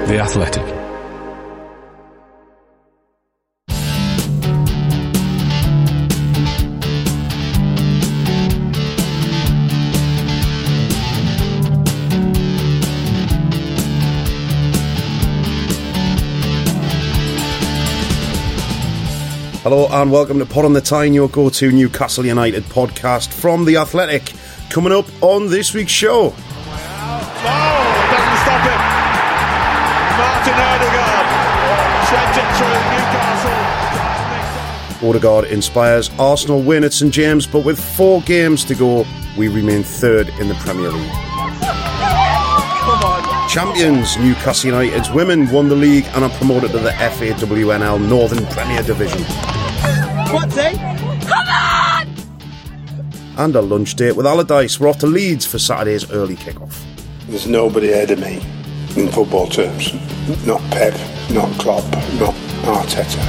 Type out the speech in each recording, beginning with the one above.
The Athletic. Hello and welcome to Pod on the Tyne, your go-to Newcastle United podcast from The Athletic. Coming up on this week's show. Doesn't stop it. Martin Odegaard sends it through Newcastle. Odegaard inspires Arsenal win at St James, but with 4 games to go, we remain third in the Premier League. Champions Newcastle United's women won the league and are promoted to the FAWNL Northern Premier Division. What's it? Come on! And a lunch date with Allardyce. We're off to Leeds for Saturday's early kick-off. There's nobody ahead of me in football terms. Not Pep, not Klopp, not Arteta.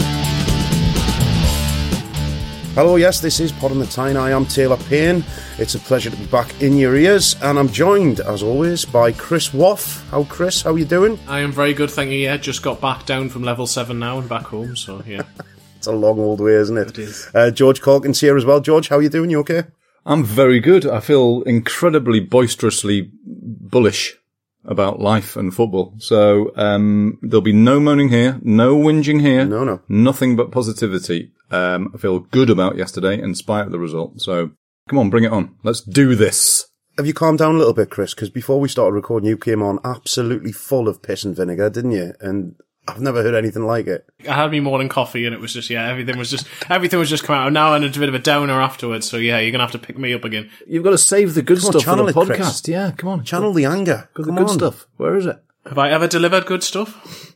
Hello, yes, this is Pod on the Tyne. I am Taylor Payne. It's a pleasure to be back in your ears, and I'm joined, as always, by Chris Waff. Chris, how are you doing? I am very good, thank you, yeah. Just got back down from level 7 now and back home, so yeah. It's a long old way, isn't it? It is. George Calkin's here as well. George, how are you doing? You okay? I'm very good. I feel incredibly boisterously bullish about life and football. So there'll be no moaning here, no whinging here. No. Nothing but positivity. I feel good about yesterday in spite of the result. So come on, bring it on. Let's do this. Have you calmed down a little bit, Chris? Because before we started recording, you came on absolutely full of piss and vinegar, didn't you? And I've never heard anything like it. I had me morning coffee and it was just, everything was just coming out. I'm now in a bit of a downer afterwards, so yeah, you're going to have to pick me up again. You've got to save the good stuff for the podcast. Chris. Yeah, come on. Channel the anger. Got the good stuff. Where is it? Have I ever delivered good stuff?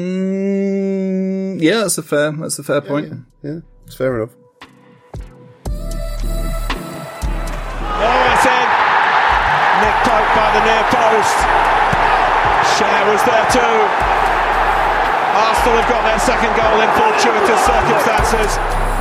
Yeah, that's a fair point. Yeah, it's fair enough. Oh, it's in. Nick Pope by the near post. Cher was there too. Arsenal have got their second goal in fortuitous circumstances.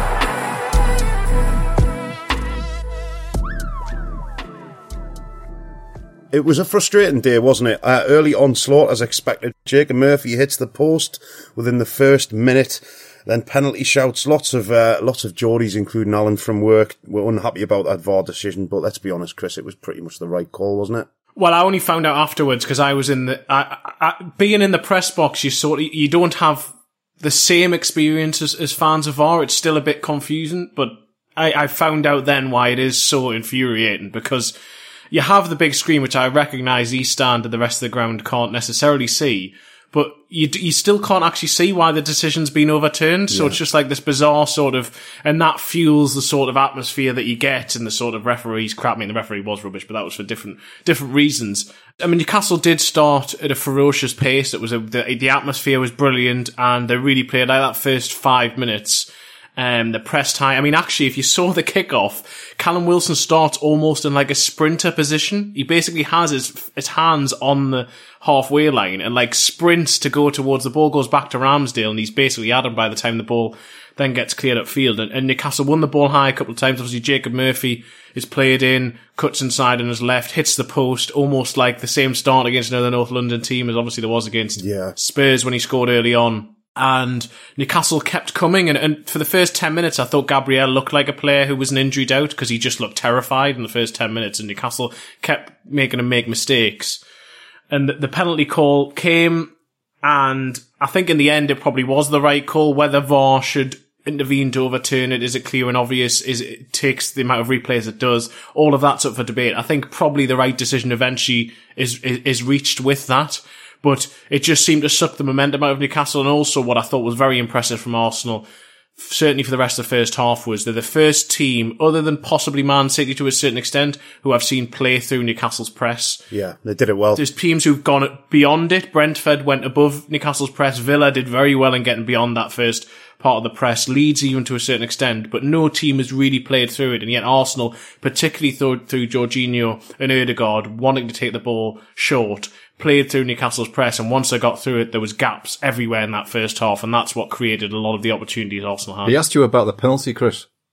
It was a frustrating day, wasn't it? Early onslaught, as expected. Jacob Murphy hits the post within the first minute. Then penalty shouts. Lots of Geordies, including Alan from work, were unhappy about that VAR decision. But let's be honest, Chris, it was pretty much the right call, wasn't it? Well, I only found out afterwards because I was in being in the press box. You don't have the same experience as fans of VAR. It's still a bit confusing, but I found out then why it is so infuriating, because you have the big screen, which I recognise East Stand and the rest of the ground can't necessarily see, but you still can't actually see why the decision's been overturned. So it's just like this bizarre sort of, and that fuels the sort of atmosphere that you get and the sort of referees crap. I mean, the referee was rubbish, but that was for different reasons. I mean, Newcastle did start at a ferocious pace. It was the atmosphere was brilliant, and they really played like that first 5 minutes. The press time. I mean, actually, if you saw the kickoff, Callum Wilson starts almost in like a sprinter position. He basically has his hands on the halfway line and like sprints to go towards the ball, goes back to Ramsdale, and he's basically at him by the time the ball then gets cleared upfield. And Newcastle won the ball high a couple of times. Obviously, Jacob Murphy is played in, cuts inside on his left, hits the post, almost like the same start against another North London team as obviously there was against Spurs when he scored early on. And Newcastle kept coming, and for the first 10 minutes, I thought Gabriel looked like a player who was an injury doubt, because he just looked terrified in the first 10 minutes, and Newcastle kept making him make mistakes. And the penalty call came, and I think in the end it probably was the right call. Whether VAR should intervene to overturn it, is it clear and obvious? Is it takes the amount of replays it does? All of that's up for debate. I think probably the right decision eventually is reached with that. But it just seemed to suck the momentum out of Newcastle. And also what I thought was very impressive from Arsenal, certainly for the rest of the first half, was they're the first team, other than possibly Man City to a certain extent, who I've seen play through Newcastle's press. Yeah, they did it well. There's teams who've gone beyond it. Brentford went above Newcastle's press. Villa did very well in getting beyond that first part of the press. Leeds even to a certain extent, but no team has really played through it. And yet Arsenal, particularly through Jorginho and Odegaard, wanting to take the ball short, played through Newcastle's press, and once they got through it, there was gaps everywhere in that first half, and that's what created a lot of the opportunities Arsenal had. He asked you about the penalty, Chris.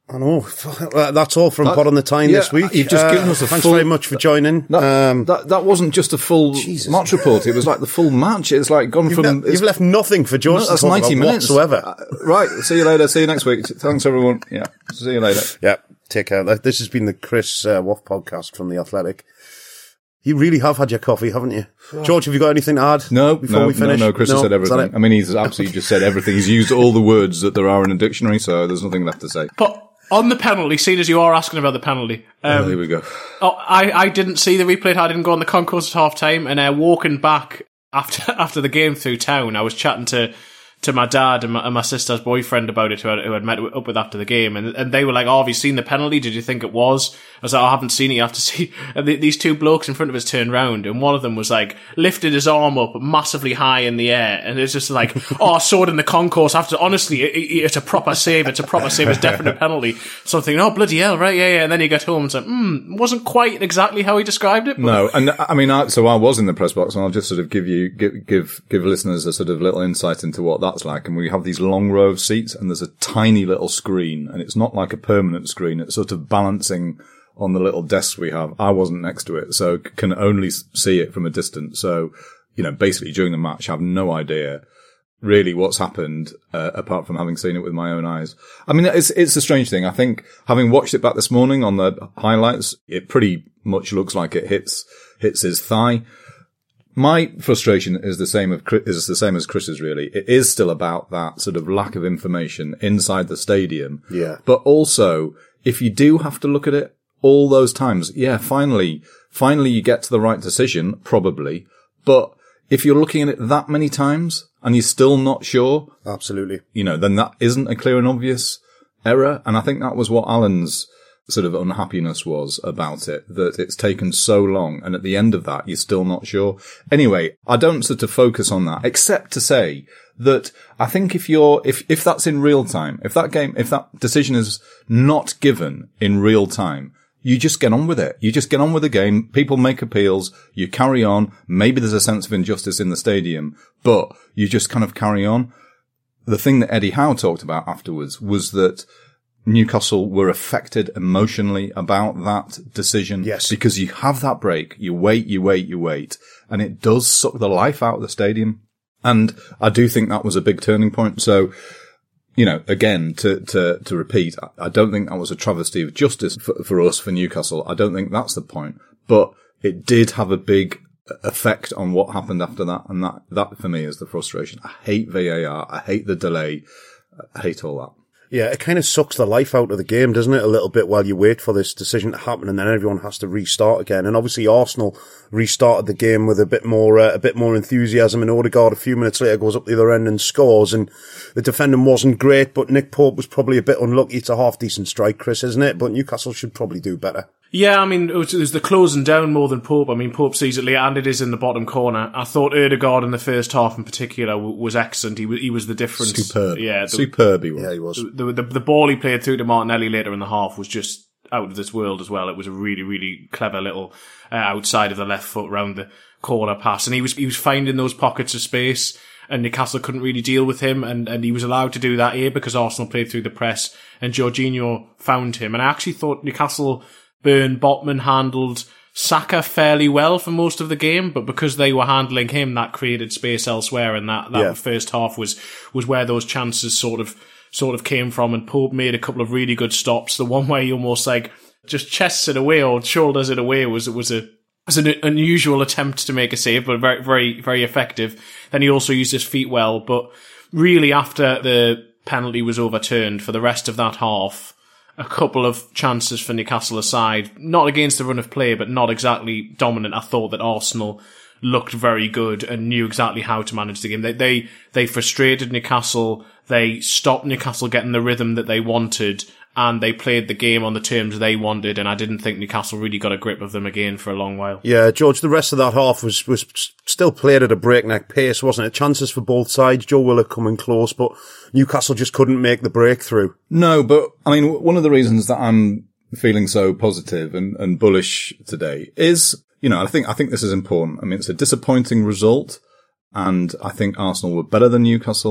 I know. That's all from Pod on the Tyne this week. You've just given us a thanks full... very much for joining. That wasn't just a full match report. It was like the full match. It's like gone from... You've left nothing for George to talk 90 about minutes. Whatsoever. Right. See you later. See you next week. Thanks, everyone. Yeah. See you later. Yeah. Take care. This has been the Chris Waugh podcast from The Athletic. You really have had your coffee, haven't you? George, have you got anything to add before we finish? No, Chris has said everything. I mean, he's absolutely just said everything. He's used all the words that there are in a dictionary, so there's nothing left to say. But on the penalty, seeing as you are asking about the penalty. Here we go. I didn't see the replay. I didn't go on the concourse at half time, and walking back after the game through town, I was chatting to my dad and my sister's boyfriend about it, who I'd met up with after the game, and they were like, "Oh, have you seen the penalty? Did you think it was?" I was like, "I haven't seen it. You have to see." And these two blokes in front of us turned round, and one of them was like, lifted his arm up massively high in the air, and it's just like, "Oh, I saw it in the concourse." After, honestly, it's a proper save. It's a proper save. It's definitely a penalty. Something. Oh, bloody hell! Right? Yeah. And then you get home and it's like, wasn't quite exactly how he described it. But. No, and I mean, so I was in the press box, and I'll just sort of give listeners a sort of little insight into what that's like. And we have these long row of seats, and there's a tiny little screen, and it's not like a permanent screen. It's sort of balancing on the little desks we have. I wasn't next to it, so can only see it from a distance. So, basically during the match, I have no idea really what's happened, apart from having seen it with my own eyes. I mean, it's a strange thing. I think having watched it back this morning on the highlights, it pretty much looks like it hits his thigh. My frustration is the same as Chris's, really. It is still about that sort of lack of information inside the stadium. Yeah. But also, if you do have to look at it all those times, finally you get to the right decision, probably. But if you're looking at it that many times and you're still not sure. Absolutely. Then that isn't a clear and obvious error. And I think that was what Alan's sort of unhappiness was about it, that it's taken so long, and at the end of that, you're still not sure. Anyway, I don't sort of focus on that, except to say that I think if that's in real time, if that decision is not given in real time, you just get on with it. You just get on with the game. People make appeals. You carry on. Maybe there's a sense of injustice in the stadium, but you just kind of carry on. The thing that Eddie Howe talked about afterwards was that Newcastle were affected emotionally about that decision. Yes. Because you have that break, you wait, and it does suck the life out of the stadium. And I do think that was a big turning point. So, again, to repeat, I don't think that was a travesty of justice for us, for Newcastle. I don't think that's the point. But it did have a big effect on what happened after that. And that for me is the frustration. I hate VAR. I hate the delay. I hate all that. Yeah, it kind of sucks the life out of the game, doesn't it, a little bit, while you wait for this decision to happen, and then everyone has to restart again. And obviously Arsenal restarted the game with a bit more enthusiasm, and Odegaard a few minutes later goes up the other end and scores, and the defending wasn't great, but Nick Pope was probably a bit unlucky. It's a half-decent strike, Chris, isn't it? But Newcastle should probably do better. Yeah, I mean, it was the closing down more than Pope. I mean, Pope sees it late, and it is in the bottom corner. I thought Odegaard in the first half in particular was excellent. He was the difference. Superb. Yeah. Superb he was. Yeah, he was. The ball he played through to Martinelli later in the half was just out of this world as well. It was a really, really clever little outside of the left foot round the corner pass. And he was finding those pockets of space, and Newcastle couldn't really deal with him, and he was allowed to do that here because Arsenal played through the press and Jorginho found him. And I actually thought Newcastle... Botman handled Saka fairly well for most of the game, but because they were handling him, that created space elsewhere, and that first half was where those chances sort of came from. And Pope made a couple of really good stops. The one where he almost just chests it away or shoulders it away was an unusual attempt to make a save, but very, very, very effective. Then he also used his feet well, but really after the penalty was overturned for the rest of that half, a couple of chances for Newcastle aside, not against the run of play, but not exactly dominant. I thought that Arsenal looked very good and knew exactly how to manage the game. They frustrated Newcastle. They stopped Newcastle getting the rhythm that they wanted, and they played the game on the terms they wanted. And I didn't think Newcastle really got a grip of them again for a long while. Yeah, George, the rest of that half was still played at a breakneck pace, wasn't it? Chances for both sides. Joe Willock coming close, but Newcastle just couldn't make the breakthrough. No, but I mean, one of the reasons that I'm feeling so positive and bullish today is, I think this is important. I mean, it's a disappointing result, and I think Arsenal were better than Newcastle,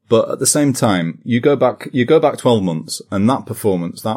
But at the same time, you go back 12 months and that performance, that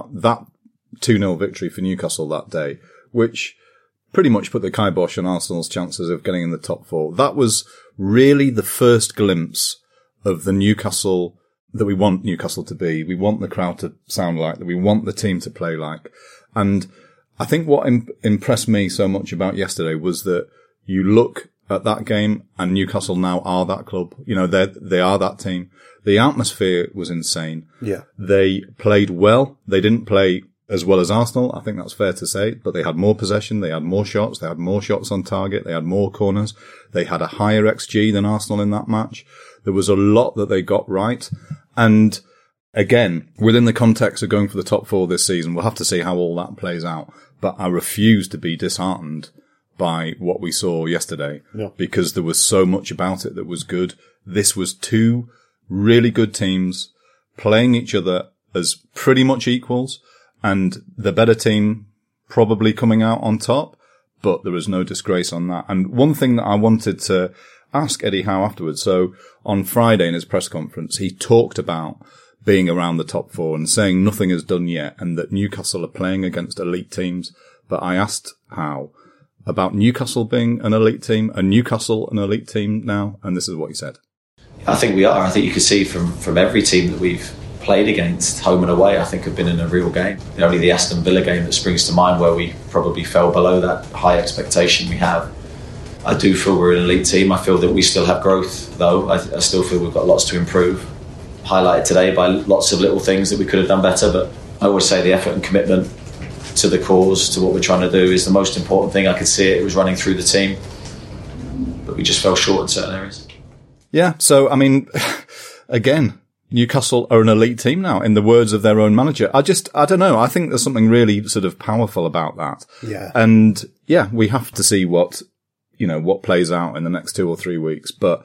2-0 victory for Newcastle that day, which pretty much put the kibosh on Arsenal's chances of getting in the top 4. That was really the first glimpse of the Newcastle that we want Newcastle to be. We want the crowd to sound like, that we want the team to play like. And I think what impressed me so much about yesterday was that you look at that game and Newcastle now are that club. You know, they are that team. The atmosphere was insane. Yeah. They played well. They didn't play as well as Arsenal. I think that's fair to say, but they had more possession. They had more shots. They had more shots on target. They had more corners. They had a higher XG than Arsenal in that match. There was a lot that they got right. And again, within the context of going for the top 4 this season, we'll have to see how all that plays out. But I refuse to be disheartened by what we saw yesterday, because there was so much about it that was good. This was 2 really good teams playing each other as pretty much equals, and the better team probably coming out on top, but there was no disgrace on that. And one thing that I wanted to ask Eddie Howe afterwards, so on Friday in his press conference, he talked about being around the top 4 and saying nothing is done yet and that Newcastle are playing against elite teams. But I asked Howe about Newcastle being an elite team, and Newcastle an elite team now, and this is what he said. I think we are. I think you can see from every team that we've played against, home and away, I think have been in a real game. Only the Aston Villa game that springs to mind where we probably fell below that high expectation we have. I do feel we're an elite team. I feel that we still have growth, though. I still feel we've got lots to improve. Highlighted today by lots of little things that we could have done better, but I always say the effort and commitment to the cause, to what we're trying to do, is the most important thing. I could see it was running through the team, but we just fell short in certain areas. Yeah, so, I mean, again, Newcastle are an elite team now, in the words of their own manager. I don't know. I think there's something really sort of powerful about that. Yeah. And yeah, we have to see what plays out in the next 2 or 3 weeks. But,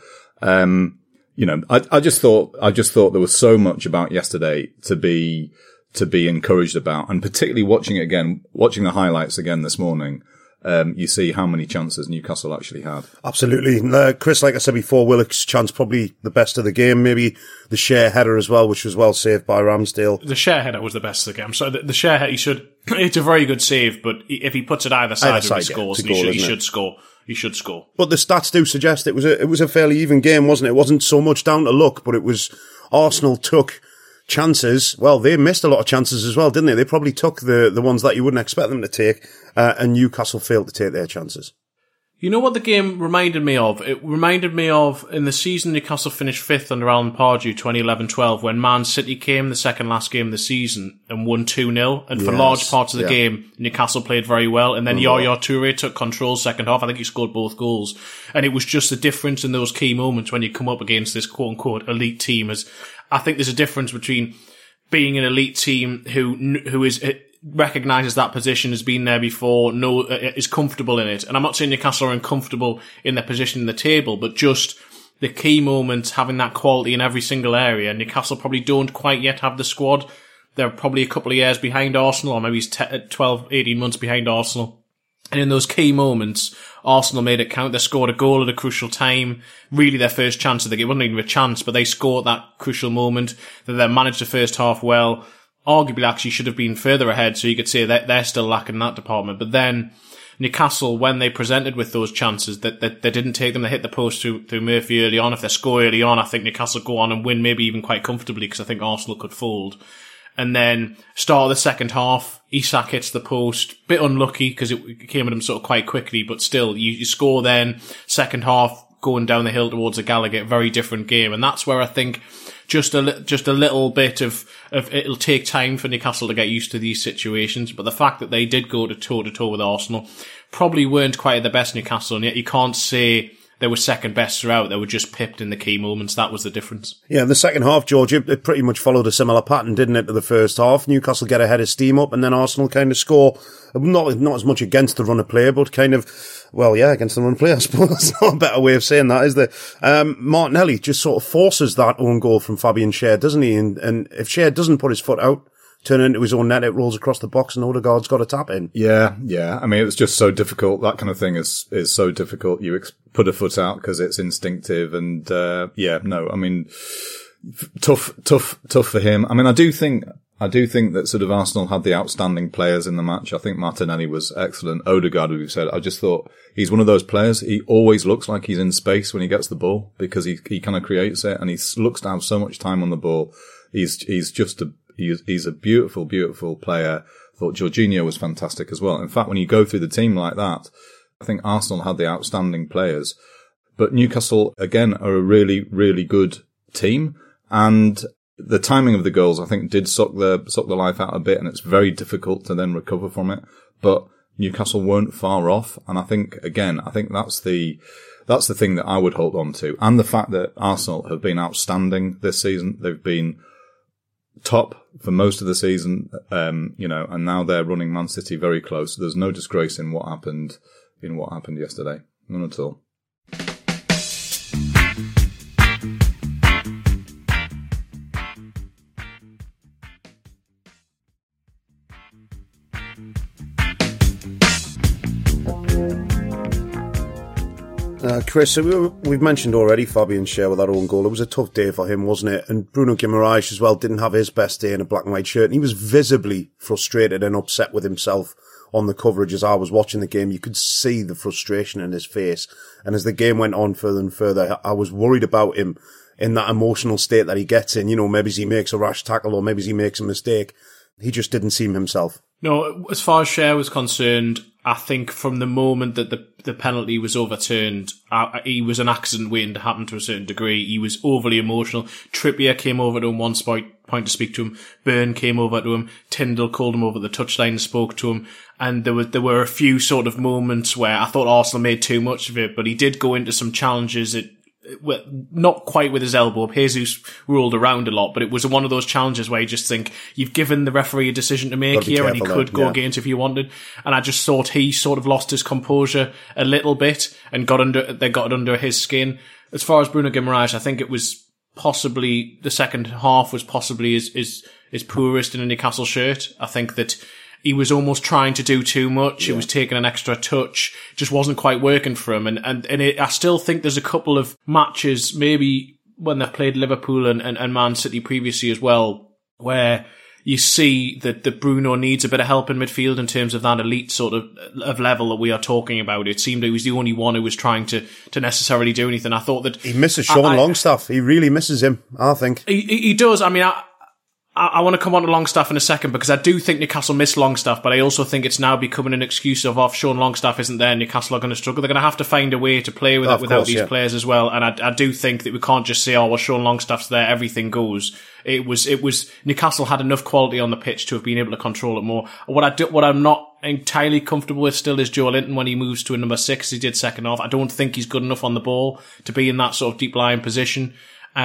I just thought there was so much about yesterday to be encouraged about, and particularly watching the highlights again this morning. You see how many chances Newcastle actually had. Absolutely. Chris, like I said before, Willock's chance probably the best of the game. Maybe the Share header as well, which was well saved by Ramsdale. The Share header was the best of the game. So the Share header, it's a very good save, but if he puts it either side, he scores. He should score. He should score. But the stats do suggest it was a fairly even game, wasn't it? It wasn't so much down to luck, but it was Arsenal took chances. Well, they missed a lot of chances as well, didn't they? They probably took the ones that you wouldn't expect them to take, and Newcastle failed to take their chances. You know what the game reminded me of? It reminded me of in the season Newcastle finished 5th under Alan Pardew 2011-12 when Man City came, the second last game of the season, and won 2-0. And for large parts of the game, Newcastle played very well. And then Yaya Toure took control second half. I think he scored both goals. And it was just the difference in those key moments when you come up against this quote-unquote elite team. As I think there's a difference between being an elite team who is recognises that position, has been there before, is comfortable in it. And I'm not saying Newcastle are uncomfortable in their position in the table, but just the key moments, having that quality in every single area. Newcastle probably don't quite yet have the squad. They're probably a couple of years behind Arsenal, or maybe 12, 18 months behind Arsenal. And in those key moments, Arsenal made it count. They scored a goal at a crucial time. Really their first chance of the game. It wasn't even a chance, but they scored that crucial moment. They then managed the first half well. Arguably actually should have been further ahead, so you could say that they're still lacking in that department. But then Newcastle, when they presented with those chances, that they didn't take them. They hit the post through Murphy early on. If they score early on, I think Newcastle go on and win, maybe even quite comfortably, because I think Arsenal could fold. And then start of the second half, Isak hits the post. Bit unlucky because it came at him sort of quite quickly, but still, you score then. Second half, going down the hill towards a Gallagher, very different game. And that's where I think just a little bit of it'll take time for Newcastle to get used to these situations. But the fact that they did go toe-to-toe with Arsenal probably weren't quite at the best Newcastle, and yet you can't say they were second best throughout. They were just pipped in the key moments. That was the difference. Yeah, in the second half, George, it pretty much followed a similar pattern, didn't it, to the first half? Newcastle get ahead of steam up, and then Arsenal kind of score. Not as much against the run of play, but kind of, well, yeah, against the run of play, I suppose. That's not a better way of saying that, is there? Martinelli just sort of forces that own goal from Fabian Schär, doesn't he? And if Schär doesn't put his foot out, turn it into his own net, it rolls across the box and Odegaard's got a tap in. Yeah. I mean, it's just so difficult. That kind of thing is so difficult. You put a foot out because it's instinctive, and I mean, Tough for him. I mean, I do think that sort of Arsenal had the outstanding players in the match. I think Martinelli was excellent. Odegaard, as we said, I just thought he's one of those players. He always looks like he's in space when he gets the ball because he kind of creates it and he looks to have so much time on the ball. He's a beautiful, beautiful player. I thought Jorginho was fantastic as well. In fact, when you go through the team like that, I think Arsenal had the outstanding players, but Newcastle again are a really, really good team. And the timing of the goals, I think, did suck the life out a bit, and it's very difficult to then recover from it. But Newcastle weren't far off, and I think that's the thing that I would hold on to. And the fact that Arsenal have been outstanding this season. They've been top for most of the season, and now they're running Man City very close. There's no disgrace in what happened yesterday. None at all. Chris, we've mentioned already Fabian Schär with that own goal. It was a tough day for him, wasn't it? And Bruno Guimaraes as well didn't have his best day in a black and white shirt. And he was visibly frustrated and upset with himself on the coverage as I was watching the game. You could see the frustration in his face. And as the game went on further and further, I was worried about him in that emotional state that he gets in. Maybe he makes a rash tackle or maybe he makes a mistake. He just didn't seem himself. No, as far as Schär was concerned, I think from the moment that the penalty was overturned, he was an accident waiting to happen to a certain degree. He was overly emotional. Trippier came over to him one point to speak to him. Byrne came over to him. Tyndall called him over the touchline and spoke to him. And there were a few sort of moments where I thought Arsenal made too much of it, but he did go into some challenges. Not quite with his elbow. Jesus rolled around a lot, but it was one of those challenges where you just think you've given the referee a decision to make here and he could go against if he wanted. And I just thought he sort of lost his composure a little bit and got it under his skin. As far as Bruno Guimaraes, I think it was possibly the second half was possibly his poorest in a Newcastle shirt. I think that he was almost trying to do too much. Yeah. It was taking an extra touch. Just wasn't quite working for him. I still think there's a couple of matches, maybe when they've played Liverpool and Man City previously as well, where you see that Bruno needs a bit of help in midfield in terms of that elite sort of level that we are talking about. It seemed he was the only one who was trying to necessarily do anything. I thought that he misses Sean Longstaff. He really misses him, I think. He does. I mean, I want to come on to Longstaff in a second because I do think Newcastle missed Longstaff, but I also think it's now becoming an excuse of if Sean Longstaff isn't there, Newcastle are going to struggle. They're going to have to find a way to play without these players as well. And I do think that we can't just say, Sean Longstaff's there, everything goes. It was Newcastle had enough quality on the pitch to have been able to control it more. What I'm not entirely comfortable with still is Joelinton when he moves to a number 6, he did second half. I don't think he's good enough on the ball to be in that sort of deep lying position.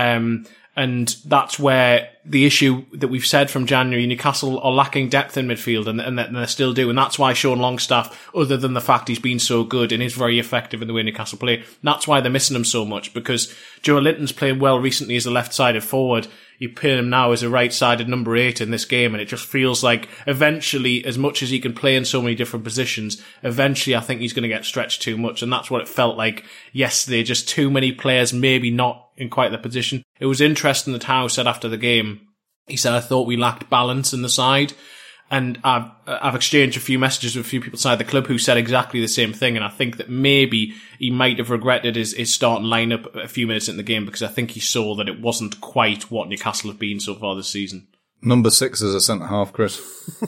And that's where the issue that we've said from January, Newcastle are lacking depth in midfield and they still do. And that's why Sean Longstaff, other than the fact he's been so good and is very effective in the way Newcastle play, that's why they're missing him so much, because Joelinton's playing well recently as a left-sided forward. You put him now as a right-sided number 8 in this game, and it just feels like eventually, as much as he can play in so many different positions, eventually I think he's going to get stretched too much, and that's what it felt like yesterday. Just too many players, maybe not in quite the position. It was interesting that Howe said after the game, he said, I thought we lacked balance in the side. And I've exchanged a few messages with a few people inside the club who said exactly the same thing. And I think that maybe he might have regretted his starting lineup a few minutes in the game because I think he saw that it wasn't quite what Newcastle have been so far this season. Number 6 is a centre half, Chris.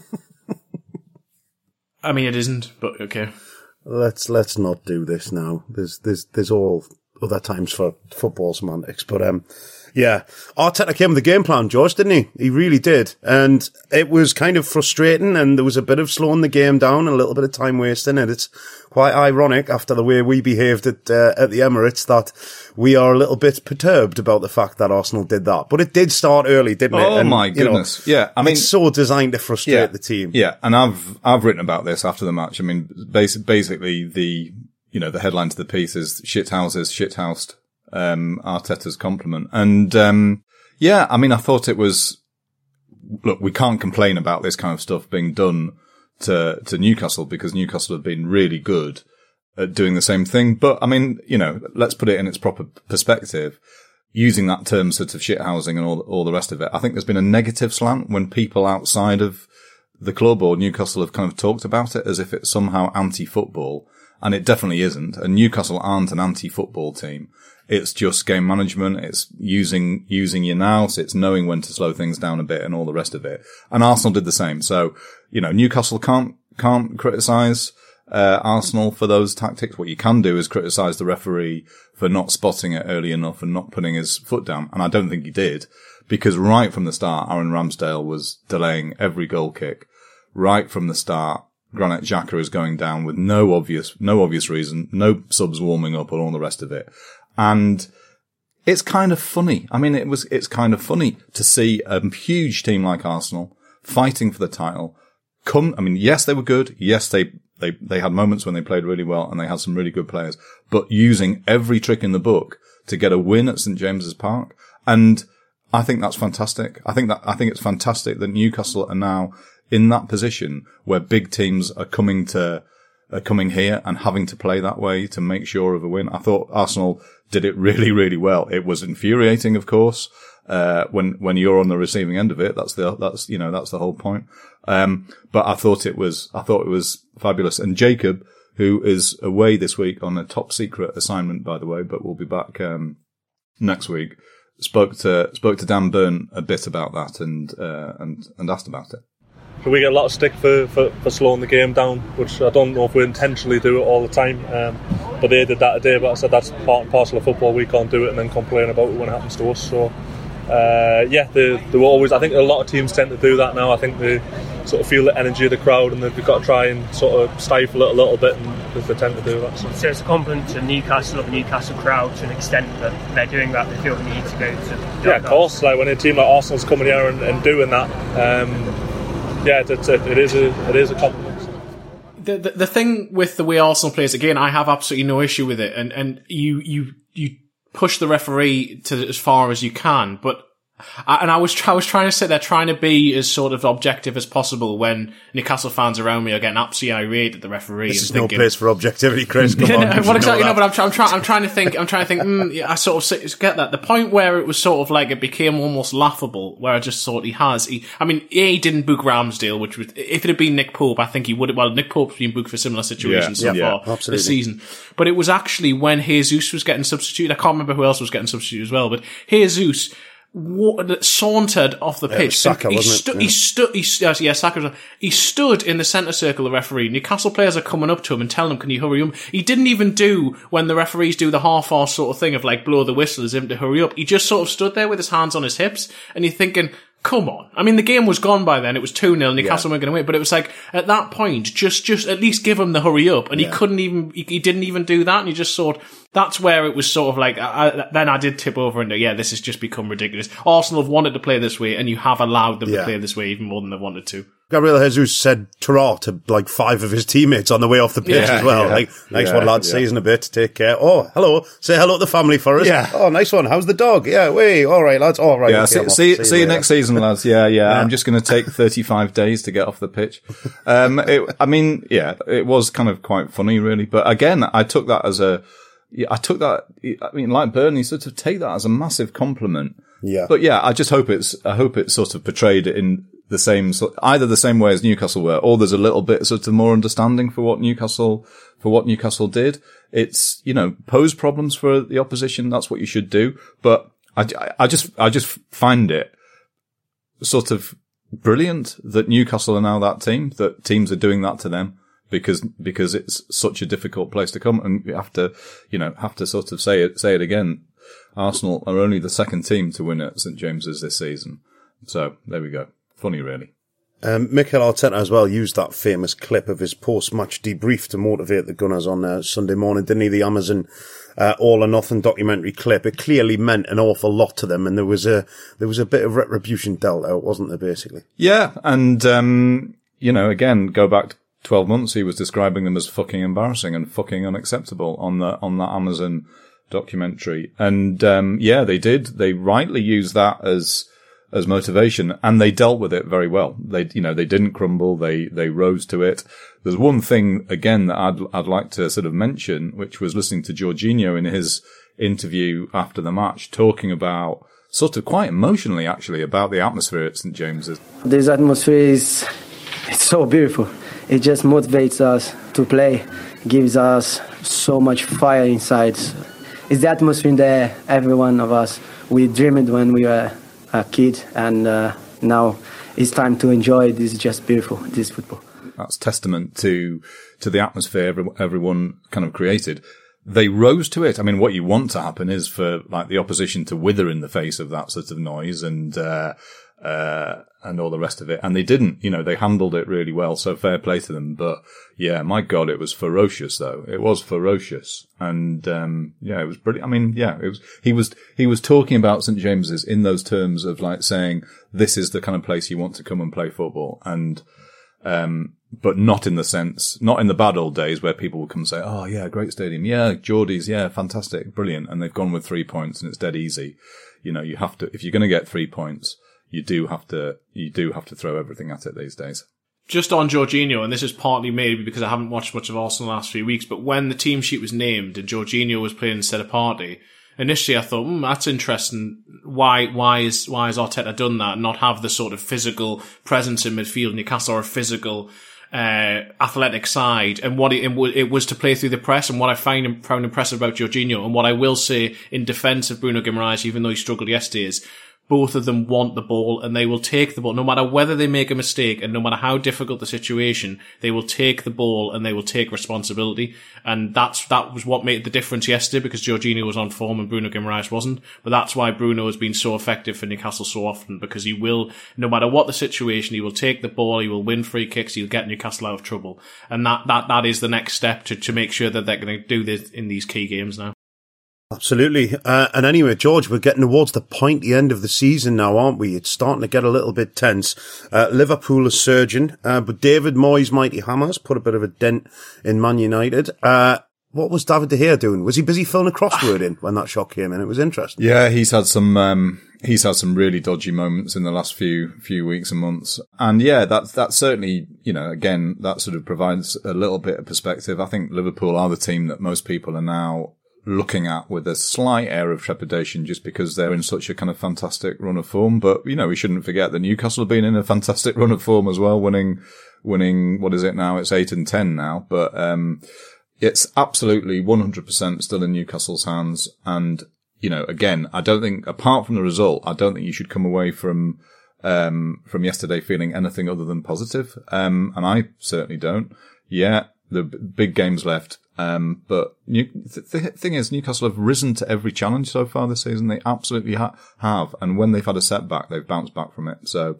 I mean, it isn't, but okay. Let's not do this now. There's all other times for football semantics, but yeah, Arteta came with the game plan, George, didn't he? He really did. And it was kind of frustrating and there was a bit of slowing the game down and a little bit of time wasting. And it's quite ironic after the way we behaved at the Emirates that we are a little bit perturbed about the fact that Arsenal did that. But it did start early, didn't it? Oh, and, my goodness. Yeah. I mean, it's so designed to frustrate the team. Yeah. And I've written about this after the match. I mean, basically the headline to the piece is shithoused. Arteta's compliment. And, I mean, I thought it was, look, we can't complain about this kind of stuff being done to Newcastle because Newcastle have been really good at doing the same thing. But I mean, let's put it in its proper perspective. using that term sort of shithousing and all the rest of it. I think there's been a negative slant when people outside of the club or Newcastle have kind of talked about it as if it's somehow anti-football. And it definitely isn't. And Newcastle aren't an anti-football team. It's just game management. It's using your nous. It's knowing when to slow things down a bit and all the rest of it. And Arsenal did the same. So, Newcastle can't criticize Arsenal for those tactics. What you can do is criticize the referee for not spotting it early enough and not putting his foot down. And I don't think he did, because right from the start, Aaron Ramsdale was delaying every goal kick. Right from the start, Granit Xhaka is going down with no obvious reason, no subs warming up and all the rest of it. And it's kind of funny. I mean, it's kind of funny to see a huge team like Arsenal fighting for the title yes, they were good. Yes, they had moments when they played really well and they had some really good players, but using every trick in the book to get a win at St. James's Park. And I think that's fantastic. I think it's fantastic that Newcastle are now in that position where big teams are coming here and having to play that way to make sure of a win. I thought Arsenal did it really, really well. It was infuriating, of course, when you're on the receiving end of it. That's the whole point. But I thought it was fabulous. And Jacob, who is away this week on a top secret assignment, by the way, but will be back, next week, spoke to Dan Burn a bit about that and asked about it. So we get a lot of stick for slowing the game down, which I don't know if we intentionally do it all the time. But they did that today, but I said that's part and parcel of football. We can't do it and then complain about it when it happens to us. So, they were always, I think a lot of teams tend to do that now. I think they sort of feel the energy of the crowd and they've got to try and sort of stifle it a little bit, because they tend to do that. So it's a compliment to Newcastle, the Newcastle crowd, to an extent that they're doing that. They feel the need to go to... Yeah, of course. Like when a team like Arsenal's coming here and doing that, it is a compliment. The thing with the way Arsenal plays, again, I have absolutely no issue with it, and you push the referee to as far as you can, but I was trying to sit there trying to be as sort of objective as possible when Newcastle fans around me are getting absolutely irate at the referee. This is no place for objectivity, Chris. Come on. What exactly? No, but I'm trying to think. I sort of get that. The point where it was sort of like it became almost laughable, where I just thought he didn't book Ramsdale, which was, if it had been Nick Pope, I think he would have. Well, Nick Pope's been booked for similar situations so far this season. But it was actually when Jesus was getting substituted. I can't remember who else was getting substituted as well, but Jesus sauntered off the pitch. Saka, wasn't it? Saka. He stood in the centre circle of the referee. Newcastle players are coming up to him and telling him, "Can you hurry up?" He didn't even do when the referees do the half-arse sort of thing of like blow the whistle as him to hurry up. He just sort of stood there with his hands on his hips, and you're thinking, come on. I mean, the game was gone by then. It was 2-0. Newcastle weren't going to win. But it was like, at that point, just at least give him the hurry up. And he didn't even do that. And he just thought, that's where it was sort of like, then I did tip over into, this has just become ridiculous. Arsenal have wanted to play this way, and you have allowed them to play this way even more than they wanted to. Gabriel Jesus said "ta-ra" to like 5 of his teammates on the way off the pitch as well. Like, nice one, lads. See you in a bit. Take care. Oh, hello. Say hello to the family for us. Yeah. Oh, nice one. How's the dog? Yeah, all right, lads. All right. Yeah, okay, see you next season, lads. Yeah. I'm just going to take 35 days to get off the pitch. It was kind of quite funny, really. But again, I took that, like Burnley, sort of take that as a massive compliment. Yeah. But I just hope it's sort of portrayed in the same, either the same way as Newcastle were, or there's a little bit sort of more understanding for what Newcastle did. It's, pose problems for the opposition. That's what you should do. But I just find it sort of brilliant that Newcastle are now that team, that teams are doing that to them, because it's such a difficult place to come. And you have to sort of say it again. Arsenal are only the second team to win at St. James's this season. So there we go. Funny, really. Mikel Arteta as well used that famous clip of his post-match debrief to motivate the Gunners on Sunday morning, didn't he? The Amazon All or Nothing documentary clip. It clearly meant an awful lot to them, and there was a bit of retribution dealt out, wasn't there, basically? Yeah, and again, go back 12 months, he was describing them as fucking embarrassing and fucking unacceptable on that Amazon documentary. And they did. They rightly used that as motivation, and they dealt with it very well. They didn't crumble. They rose to it. There's one thing again that I'd like to sort of mention, which was listening to Jorginho in interview after the match, talking about sort of quite emotionally, actually, about the atmosphere at St James's. This atmosphere it's so beautiful. It just motivates us to play, gives us so much fire inside. It's the atmosphere that every one of us, we dreamed when we were a kid, and now it's time to enjoy. This is just beautiful, this football. That's testament to the atmosphere everyone kind of created. They rose to it. I mean, what you want to happen is for like the opposition to wither in the face of that sort of noise and all the rest of it. And they didn't, they handled it really well. So fair play to them. But yeah, my God, it was ferocious though. It was ferocious. And, it was brilliant. I mean, yeah, he was talking about St James's in those terms of like saying, this is the kind of place you want to come and play football. And, but not in the bad old days where people would come and say, oh yeah, great stadium. Yeah, Geordies. Yeah, fantastic. Brilliant. And they've gone with 3 points and it's dead easy. You have to, if you're going to get 3 points, you do have to throw everything at it these days. Just on Jorginho, and this is partly maybe because I haven't watched much of Arsenal the last few weeks, but when the team sheet was named and Jorginho was playing instead of Partey, initially I thought, that's interesting. Why is Arteta done that and not have the sort of physical presence in midfield, Newcastle, or a physical, athletic side, and what it was to play through the press. And what I found impressive about Jorginho, and what I will say in defence of Bruno Guimaraes, even though he struggled yesterday, is both of them want the ball and they will take the ball. No matter whether they make a mistake and no matter how difficult the situation, they will take the ball and they will take responsibility. And that was what made the difference yesterday, because Jorginho was on form and Bruno Guimaraes wasn't. But that's why Bruno has been so effective for Newcastle so often, because he will, no matter what the situation, he will take the ball, he will win free kicks, he'll get Newcastle out of trouble. And that is the next step to make sure that they're going to do this in these key games now. Absolutely. And anyway, George, we're getting towards the pointy end of the season now, aren't we? It's starting to get a little bit tense. Liverpool is surging, but David Moyes' mighty hammers put a bit of a dent in Man United. What was David De Gea doing? Was he busy filling a crossword in when that shot came in? It was interesting. Yeah, he's had some really dodgy moments in the last few weeks and months. And yeah, that's certainly, again, that sort of provides a little bit of perspective. I think Liverpool are the team that most people are now looking at with a slight air of trepidation, just because they're in such a kind of fantastic run of form. But, we shouldn't forget that Newcastle have been in a fantastic run of form as well, winning, what is it now? It's 8 and 10 now. But, it's absolutely 100% still in Newcastle's hands. And, again, I don't think, apart from the result, I don't think you should come away from yesterday feeling anything other than positive. And I certainly don't. Yeah, the big games left. But the thing is, Newcastle have risen to every challenge so far this season. They absolutely have. And when they've had a setback, they've bounced back from it. So,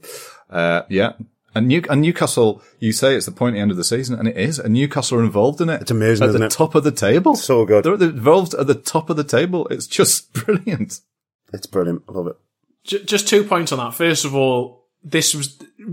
yeah. And Newcastle, you say it's the pointy end of the season, and it is. And Newcastle are involved in it. It's amazing, isn't it? At the top of the table. So good. They're involved at the top of the table. It's just brilliant. It's brilliant. I love it. Just 2 points on that. First of all, this was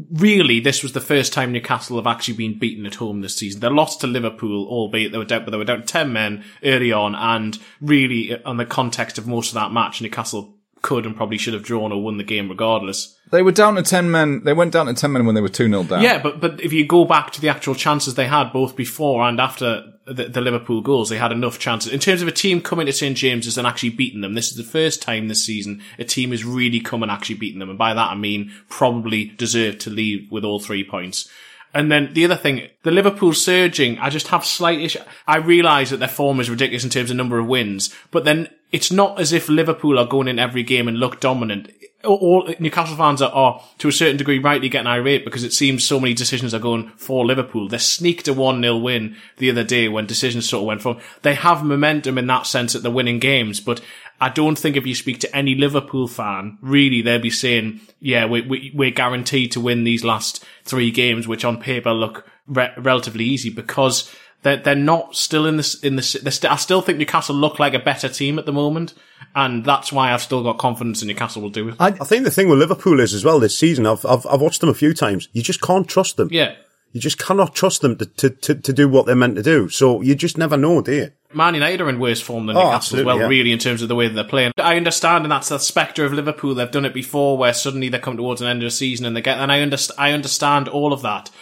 the first time Newcastle have actually been beaten at home this season. They lost to Liverpool, albeit they were down 10 men early on, and really, on the context of most of that match, Newcastle could and probably should have drawn or won the game regardless. They were down to 10 men. They went down to 10 men when they were 2-0 down. Yeah, but if you go back to the actual chances they had both before and after the Liverpool goals, they had enough chances. In terms of a team coming to St James's and actually beating them, this is the first time this season a team has really come and actually beaten them. And by that I mean probably deserved to leave with all 3 points. And then the other thing, the Liverpool surging, I just have slight issue. I realise that their form is ridiculous in terms of number of wins, but then it's not as if Liverpool are going in every game and look dominant. All Newcastle fans are to a certain degree rightly getting irate because it seems so many decisions are going for Liverpool. They sneaked a 1-0 win the other day when decisions sort of went for. They have momentum in that sense that they're winning games, but I don't think if you speak to any Liverpool fan, really they'll be saying, yeah, we're guaranteed to win these last 3 games, which on paper look relatively easy, because they're not still in this. I still think Newcastle look like a better team at the moment, and that's why I've still got confidence in Newcastle will do it. I think the thing with Liverpool is as well this season. I've watched them a few times. You just can't trust them. Yeah, you just cannot trust them to do what they're meant to do. So you just never know, do you? Man United are in worse form than Newcastle as well, yeah. Really, in terms of the way that they're playing. I understand, and that's the spectre of Liverpool. They've done it before, where suddenly they come towards an end of the season and they get. And I understand all of that.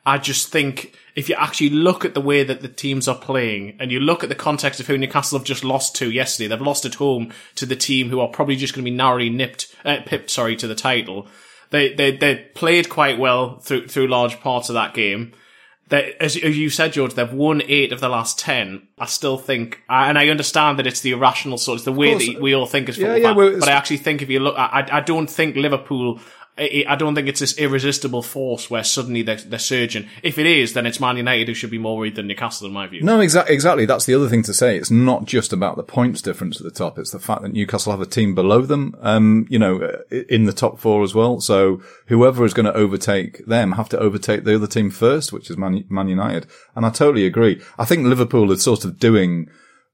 I just think if you actually look at the way that the teams are playing and you look at the context of who Newcastle have just lost to yesterday, they've lost at home to the team who are probably just going to be narrowly pipped to the title. They played quite well through large parts of that game. As you said, George, they've won 8 of the last 10. I still think, and I understand that it's the irrational sort, it's the way that we all think as football fans, but I actually think if you look, I don't think Liverpool, I don't think it's this irresistible force where suddenly they're surging. If it is, then it's Man United who should be more worried than Newcastle, in my view. No, exactly. That's the other thing to say. It's not just about the points difference at the top. It's the fact that Newcastle have a team below them, in the top 4 as well. So whoever is going to overtake them have to overtake the other team first, which is Man United. And I totally agree. I think Liverpool is sort of doing,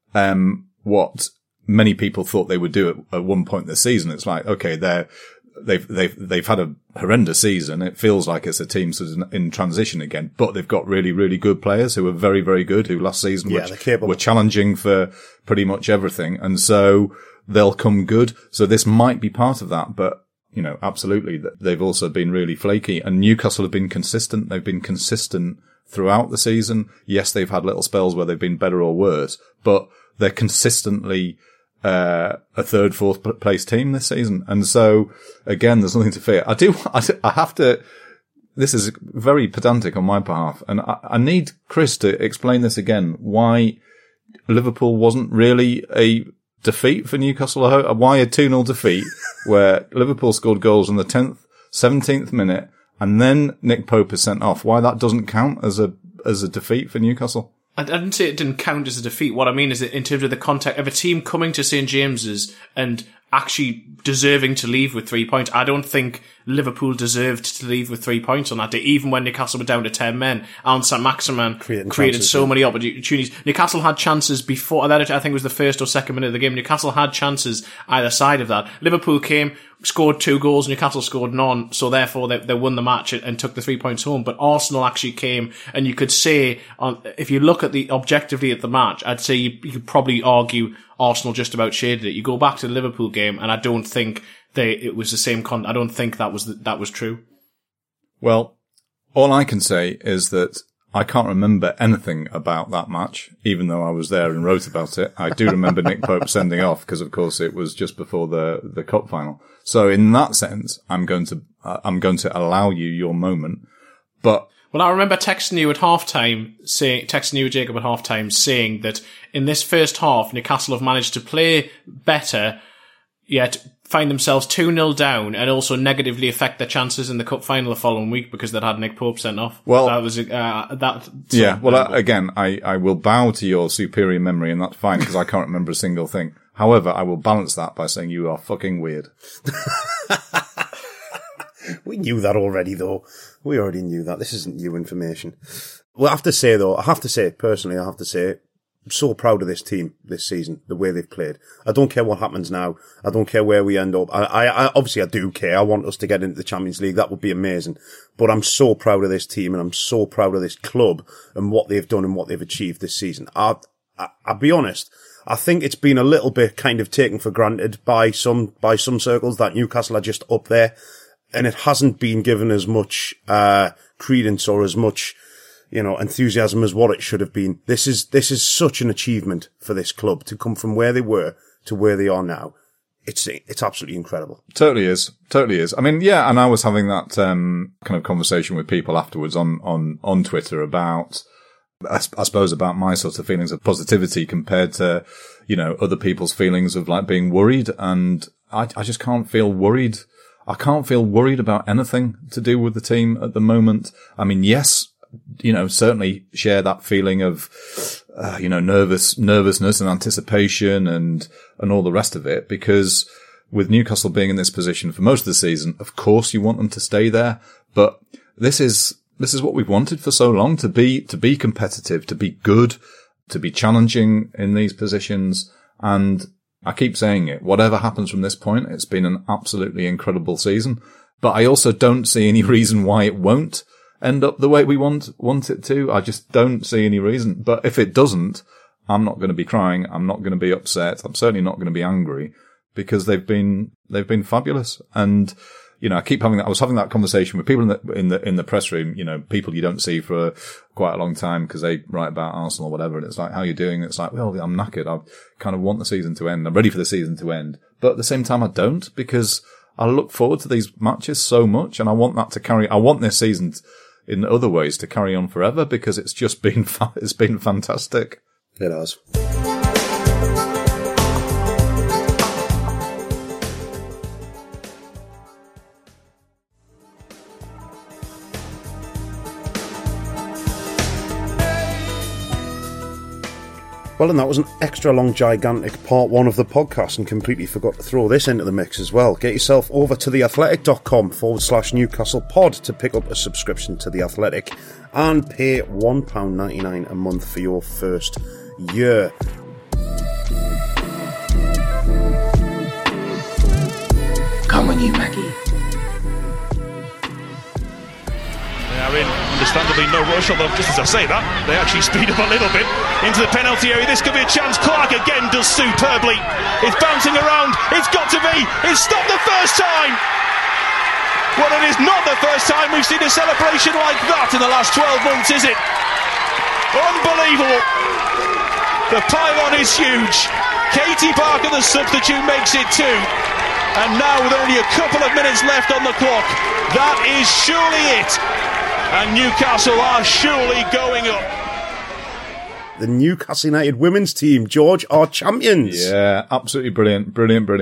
what many people thought they would do at one point this season. It's like, okay, they've had a horrendous season. It feels like it's a team sort of in transition again, but they've got really, really good players who are very, very good, who last season were challenging for pretty much everything. And so they'll come good. So this might be part of that, but absolutely, they've also been really flaky, and Newcastle have been consistent. They've been consistent throughout the season. Yes, they've had little spells where they've been better or worse, but they're consistently a 3rd, 4th place team this season. And so again, there's nothing to fear. I have to, this is very pedantic on my behalf, and I need Chris to explain this again, why Liverpool wasn't really a defeat for Newcastle. Why a 2-0 defeat where Liverpool scored goals in the 10th, 17th minute, and then Nick Pope is sent off. Why that doesn't count as a defeat for Newcastle? I didn't say it didn't count as a defeat. What I mean is that in terms of the context of a team coming to St James's and actually deserving to leave with 3 points, I don't think Liverpool deserved to leave with 3 points on that day, even when Newcastle were down to 10 men. Alan Saint-Maximin created so many opportunities. Newcastle had chances before that. I think it was the 1st or 2nd minute of the game. Newcastle had chances either side of that. Liverpool came, scored 2 goals, Newcastle scored none, so therefore they won the match and took the 3 points home. But Arsenal actually came, and you could say, if you look at objectively at the match, I'd say you could probably argue Arsenal just about shaded it. You go back to the Liverpool game, and I don't think it was the same I don't think that was true. Well, all I can say is that I can't remember anything about that match, even though I was there and wrote about it. I do remember Nick Pope sending off, because of course it was just before the cup final. So in that sense, I'm going to allow you your moment. But well, I remember texting you, Jacob, at halftime, saying that in this first half, Newcastle have managed to play better, yet find themselves 2-0 down, and also negatively affect their chances in the cup final the following week because they'd had Nick Pope sent off. Well, that was that. Yeah. Well, again, I will bow to your superior memory, and that's fine because I can't remember a single thing. However, I will balance that by saying you are fucking weird. We knew that already, though. We already knew that. This isn't new information. Well, I have to say, personally, I'm so proud of this team this season, the way they've played. I don't care what happens now. I don't care where we end up. I obviously I do care. I want us to get into the Champions League. That would be amazing. But I'm so proud of this team, and I'm so proud of this club and what they've done and what they've achieved this season. I'll be honest. I think it's been a little bit kind of taken for granted by some circles that Newcastle are just up there, and it hasn't been given as much credence or as much enthusiasm as what it should have been. This is such an achievement for this club to come from where they were to where they are now. It's absolutely incredible. Totally is. I mean, yeah, and I was having that kind of conversation with people afterwards on Twitter about, I suppose, about my sort of feelings of positivity compared to, other people's feelings of like being worried. And I just can't feel worried. I can't feel worried about anything to do with the team at the moment. I mean, yes, certainly share that feeling of, nervousness and anticipation and all the rest of it, because with Newcastle being in this position for most of the season, of course you want them to stay there. But this is what we've wanted for so long, to be competitive, to be good, to be challenging in these positions. And I keep saying it, whatever happens from this point, it's been an absolutely incredible season. But I also don't see any reason why it won't end up the way we want it to. I just don't see any reason. But if it doesn't, I'm not going to be crying. I'm not going to be upset. I'm certainly not going to be angry, because they've been fabulous. And, I keep having that. I was having that conversation with people in the press room, people you don't see for quite a long time because they write about Arsenal or whatever. And it's like, how are you doing? It's like, well, I'm knackered. I kind of want the season to end. I'm ready for the season to end. But at the same time, I don't, because I look forward to these matches so much, and I want that to carry. I want this season in other ways to carry on forever, because it's just been it's been fantastic. It has. Well, and that was an extra long, gigantic part one of the podcast, and completely forgot to throw this into the mix as well. Get yourself over to theathletic.com/Newcastle pod to pick up a subscription to The Athletic and pay £1.99 a month for your first year. Come with you, Maggie. In understandably no rush, although just as I say that, they actually speed up a little bit into the penalty area. This could be a chance. Clark again does superbly. It's bouncing around. It's got to be. It's stopped the first time. Well, it is not the first time we've seen a celebration like that in the last 12 months, is it? Unbelievable. The pylon is huge. Katie Parker, the substitute, makes it 2. And now with only a couple of minutes left on the clock, that is surely it. And Newcastle are surely going up. The Newcastle United women's team, George, are champions. Yeah, absolutely brilliant.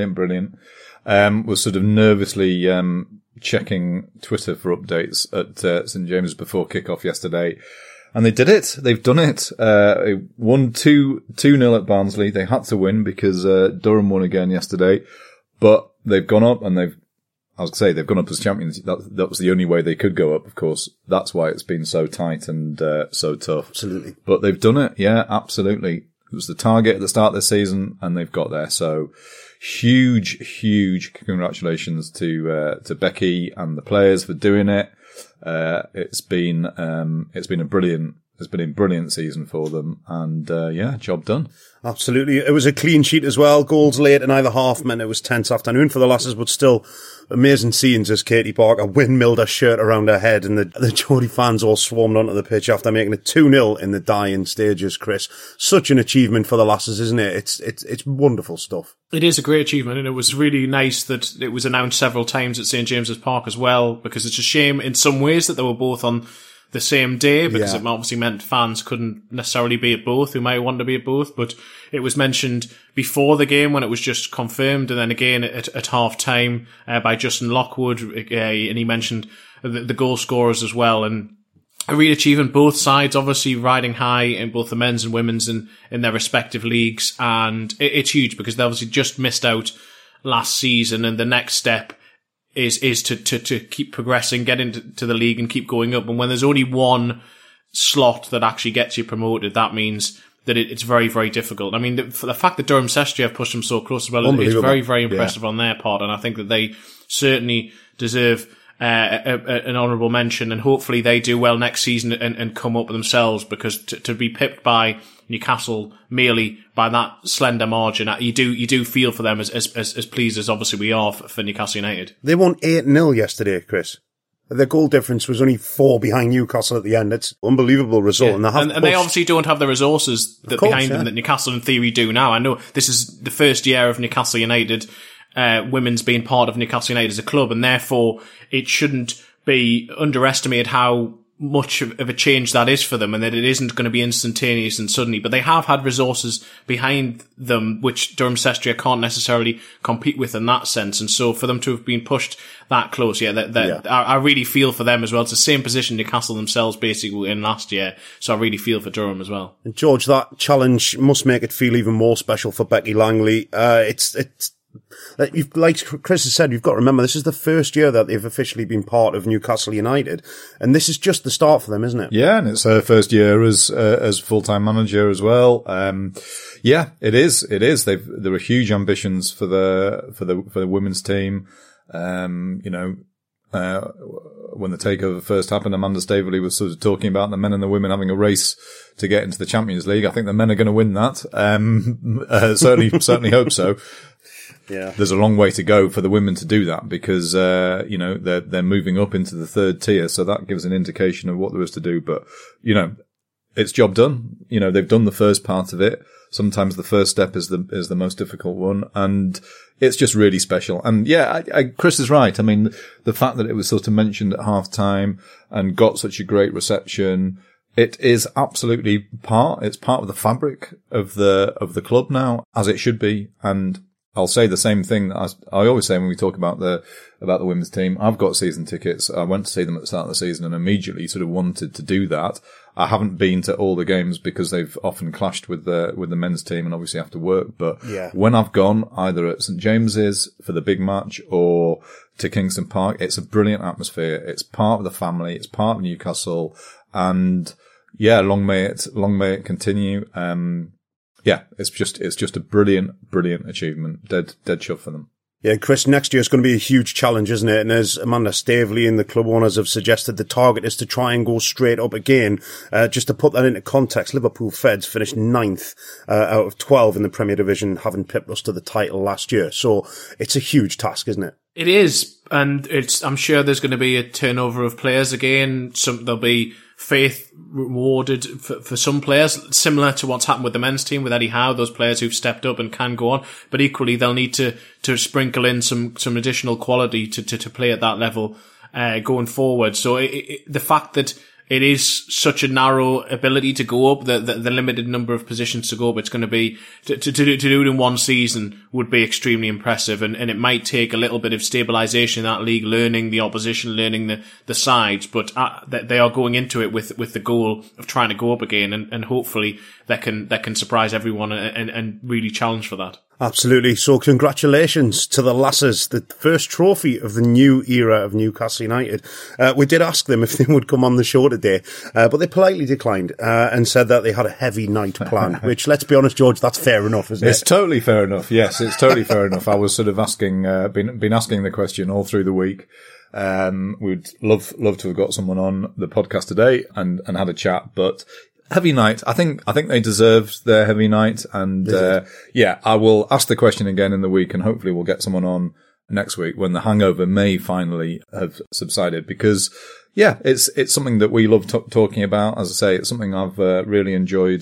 Was sort of nervously checking Twitter for updates at St James's before kickoff yesterday. And they did it. They've done it. Won 2-0 at Barnsley. They had to win because Durham won again yesterday. But they've gone up, and they've gone up as champions. That was the only way they could go up, of course. That's why it's been so tight and so tough. Absolutely. But they've done it. Yeah, absolutely. It was the target at the start of the season, and they've got there. So huge congratulations to Becky and the players for doing it. It's been a brilliant season for them, and job done. Absolutely. It was a clean sheet as well. Goals late in either half meant it was tense afternoon for the lasses, but still amazing scenes as Katie Parker windmilled her shirt around her head, and the Geordie fans all swarmed onto the pitch after making it 2-0 in the dying stages, Chris. Such an achievement for the lasses, isn't it? It's wonderful stuff. It is a great achievement, and it was really nice that it was announced several times at St James's Park as well, because it's a shame in some ways that they were both on the same day, because it obviously meant fans couldn't necessarily be at both who might want to be at both, but it was mentioned before the game when it was just confirmed, and then again at half time by Justin Lockwood, and he mentioned the goal scorers as well, and a real achievement, both sides obviously riding high in both the men's and women's in their respective leagues, and it's huge because they obviously just missed out last season, and the next step is to keep progressing, get into the league and keep going up. And when there's only one slot that actually gets you promoted, that means that it's very, very difficult. I mean, the fact that Durham Sestri have pushed them so close as well is very, very impressive on their part. And I think that they certainly deserve an honourable mention, and hopefully they do well next season and come up themselves, because to be pipped by Newcastle merely by that slender margin, you do feel for them as pleased as obviously we are for Newcastle United. They won 8-0 yesterday, Chris. Their goal difference was only 4 behind Newcastle at the end. It's an unbelievable result. Yeah. And they obviously don't have the resources behind them that Newcastle in theory do now. I know this is the first year of Newcastle United, women's being part of Newcastle United as a club, and therefore it shouldn't be underestimated how much of a change that is for them, and that it isn't going to be instantaneous and suddenly, but they have had resources behind them which Durham Sestri can't necessarily compete with in that sense, and so for them to have been pushed that close, I really feel for them as well. It's the same position Newcastle themselves basically were in last year, so I really feel for Durham as well. And George, that challenge must make it feel even more special for Becky Langley. It's like Chris has said, you've got to remember this is the first year that they've officially been part of Newcastle United, and this is just the start for them, isn't it? Yeah, and it's her first year as full-time manager as well. Yeah, it is. There are huge ambitions for the women's team. When the takeover first happened, Amanda Staveley was sort of talking about the men and the women having a race to get into the Champions League. I think the men are going to win that. Certainly hope so. Yeah. There's a long way to go for the women to do that because, they're moving up into the third tier. So that gives an indication of what there is to do. But, it's job done. They've done the first part of it. Sometimes the first step is the most difficult one. And it's just really special. And yeah, Chris is right. I mean, the fact that it was sort of mentioned at half time and got such a great reception, it is absolutely it's part of the fabric of the club now, as it should be. And I'll say the same thing that I always say when we talk about the women's team. I've got season tickets. I went to see them at the start of the season and immediately sort of wanted to do that. I haven't been to all the games because they've often clashed with the men's team and obviously have to work. But when I've gone either at St James's for the big match or to Kingston Park, it's a brilliant atmosphere. It's part of the family. It's part of Newcastle. And yeah, long may it continue. It's just a brilliant achievement. Dead chuff for them. Yeah, Chris, next year is going to be a huge challenge, isn't it? And as Amanda Staveley and the club owners have suggested, the target is to try and go straight up again. Just to put that into context, Liverpool Feds finished 9th out of 12 in the Premier Division, having pipped us to the title last year. So it's a huge task, isn't it? It is, and I'm sure there's going to be a turnover of players again. There'll be faith rewarded for some players, similar to what's happened with the men's team with Eddie Howe, those players who've stepped up and can go on. But equally, they'll need to sprinkle in some additional quality to play at that level going forward. So the fact that it is such a narrow ability to go up, the limited number of positions to go up, it's going to be, to do it in one season would be extremely impressive. And it might take a little bit of stabilization in that league, learning the opposition, learning the sides, but they are going into it with the goal of trying to go up again. And hopefully that can surprise everyone and really challenge for that. Absolutely. So congratulations to the lasses, the first trophy of the new era of Newcastle United. We did ask them if they would come on the show today, but they politely declined and said that they had a heavy night planned, which, let's be honest, George, that's fair enough, isn't it? It's totally fair enough. Yes, it's totally fair enough. I was sort of asking, been asking the question all through the week. We'd love to have got someone on the podcast today and had a chat, but heavy night. I think they deserved their heavy night. And, I will ask the question again in the week and hopefully we'll get someone on next week when the hangover may finally have subsided because, it's something that we love talking about. As I say, it's something I've, really enjoyed,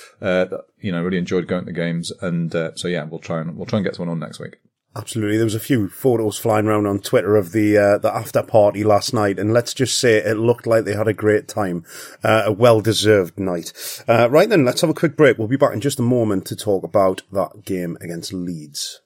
really enjoyed going to the games. And, we'll try and get someone on next week. Absolutely. There was a few photos flying around on Twitter of the after party last night, and let's just say it looked like they had a great time. A well-deserved night. Right then, let's have a quick break. We'll be back in just a moment to talk about that game against Leeds.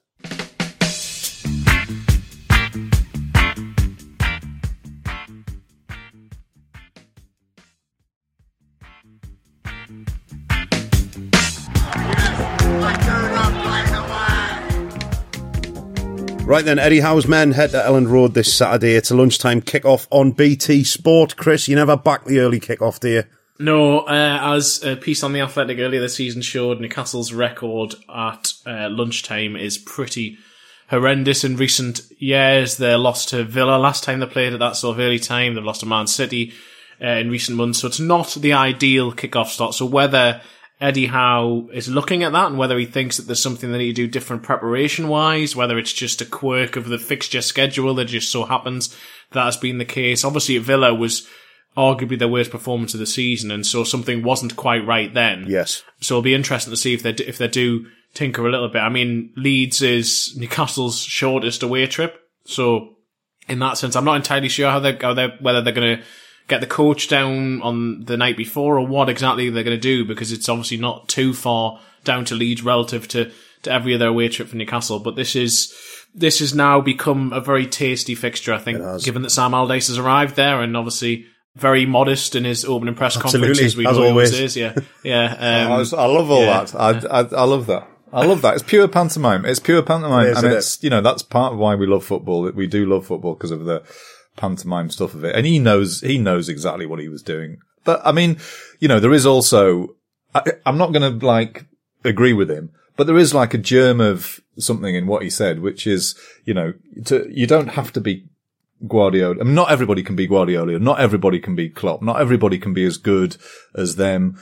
Right then, Eddie Howe's men head to Elland Road this Saturday. It's a lunchtime kick-off on BT Sport. Chris, you never back the early kick-off, do you? No, as a piece on The Athletic earlier this season showed, Newcastle's record at lunchtime is pretty horrendous in recent years. They lost to Villa last time they played at that sort of early time. They've lost to Man City in recent months. So it's not the ideal kick-off start. So whether Eddie Howe is looking at that and whether he thinks that there's something they need to do different preparation-wise, whether it's just a quirk of the fixture schedule that just so happens that has been the case. Obviously, Villa was arguably their worst performance of the season, and so something wasn't quite right then. Yes. So it'll be interesting to see if they do tinker a little bit. I mean, Leeds is Newcastle's shortest away trip, so in that sense, I'm not entirely sure whether they're going to get the coach down on the night before or what exactly they're going to do, because it's obviously not too far down to Leeds relative to every other away trip for Newcastle. But this has now become a very tasty fixture, I think, given that Sam Allardyce has arrived there and obviously very modest in his opening press conference, as we know he always is. Yeah. I love all that. I love that. I love that. It's pure pantomime. It's that's part of why we love football. We do love football because of the pantomime stuff of it. And he knows exactly what he was doing. But I mean, there is also, I'm not going to agree with him, but there is a germ of something in what he said, which is, you don't have to be Guardiola. I mean, not everybody can be Guardiola. Not everybody can be Klopp. Not everybody can be as good as them.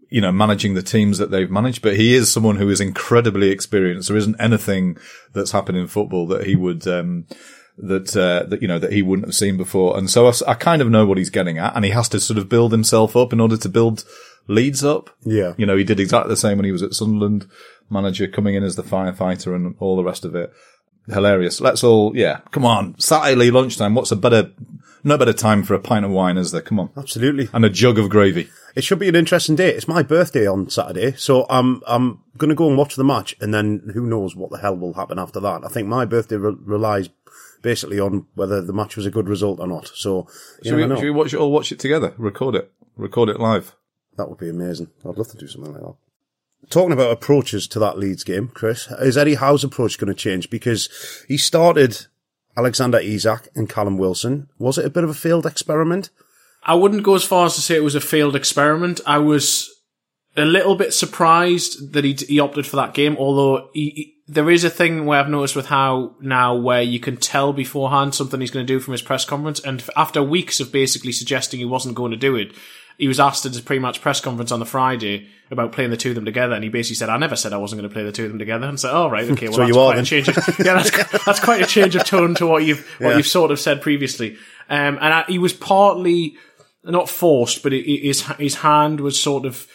managing the teams that they've managed, but he is someone who is incredibly experienced. There isn't anything that's happened in football that he would, that he wouldn't have seen before. And so I kind of know what he's getting at, and he has to sort of build himself up in order to build Leeds up. Yeah. He did exactly the same when he was at Sunderland, manager coming in as the firefighter and all the rest of it. Hilarious. Let's all, come on. Saturday lunchtime. What's no better time for a pint of wine, is there? Come on. Absolutely. And a jug of gravy. It should be an interesting day. It's my birthday on Saturday, so I'm going to go and watch the match, and then who knows what the hell will happen after that. I think my birthday relies basically on whether the match was a good result or not. So, should we watch it together? Record it live. That would be amazing. I'd love to do something like that. Talking about approaches to that Leeds game, Chris, is Eddie Howe's approach going to change? Because he started Alexander Isak and Callum Wilson. Was it a bit of a failed experiment? I wouldn't go as far as to say it was a failed experiment. I was a little bit surprised that he opted for that game, although there is a thing where I've noticed with Howe now where you can tell beforehand something he's going to do from his press conference, and after weeks of basically suggesting he wasn't going to do it, he was asked at his pre-match press conference on the Friday about playing the two of them together, and he basally said, "I never said I wasn't going to play the two of them together." And said, "Oh, right, okay, well, so that's quite a change. That's quite a change of tone to what you've sort of said previously." He was partly not forced, but his hand was sort of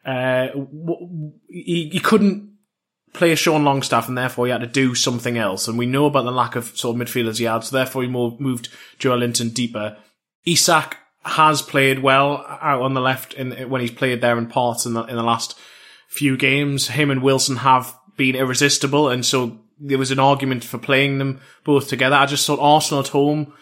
he couldn't play Sean Longstaff, and therefore he had to do something else. And we know about the lack of sort of midfielders he had, so therefore he moved Joe Linton deeper. Isak has played well out on the left when he's played there in parts in the last few games. Him and Wilson have been irresistible, and so there was an argument for playing them both together. I just thought Arsenal at home,